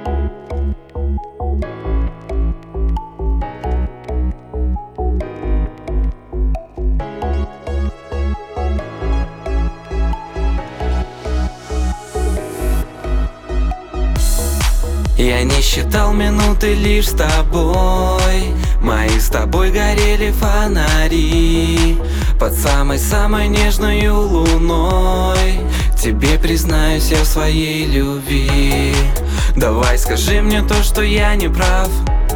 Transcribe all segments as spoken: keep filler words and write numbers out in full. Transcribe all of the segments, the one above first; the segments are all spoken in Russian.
Я не считал минуты лишь с тобой. Мои с тобой горели фонари под самой-самой нежной луной. Тебе признаюсь я в своей любви. Давай скажи мне то, что я не прав,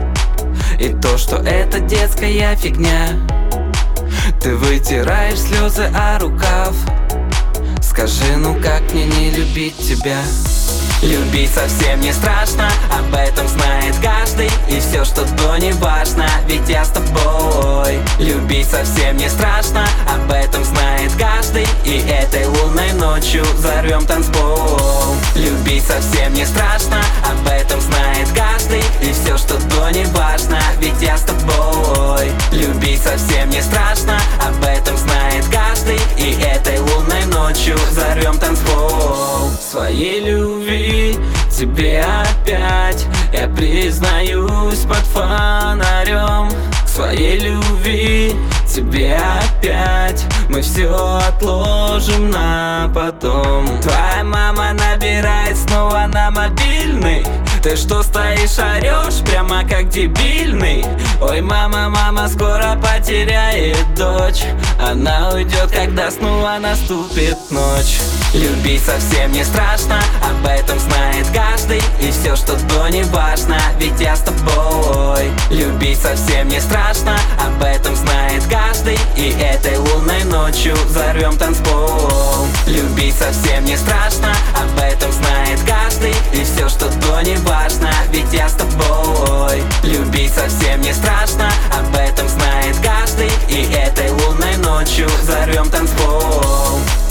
и то, что это детская фигня. Ты вытираешь слезы о рукав. Скажи, ну как мне не любить тебя? Любить совсем не страшно, об этом знает каждый. И все, что то не важно, ведь я с тобой. Любить совсем не страшно, об этом знает каждый. И этой лунной ночью взорвем танцпол. Любить совсем не страшно, об этом знает каждый. И все, что то не важно, ведь я с тобой. Любить совсем не страшно, об этом знает каждый. И этой лунной ночью взорвем танцпол. Своей любви тебе опять я признаюсь под фонарем. Своей любви тебе опять мы все отложим на потом. Твоя мама набирает снова на мобильный. Ты что стоишь, орешь, прямо как дебильный? Ой, мама, мама скоро потеряет дочь. Она уйдет, когда снова наступит ночь. Любить совсем не страшно, об этом знает каждый. И все, что то не важно, ведь я с тобой. Любить совсем не страшно, об этом знает каждый. И этой лунной ночью взорвем танцпол. Любить совсем не страшно, об этом знает каждый. И все, что то не важно, ведь я с тобой. Любить совсем не страшно, об этом знает каждый. И этой лунной ночью взорвем танцпол.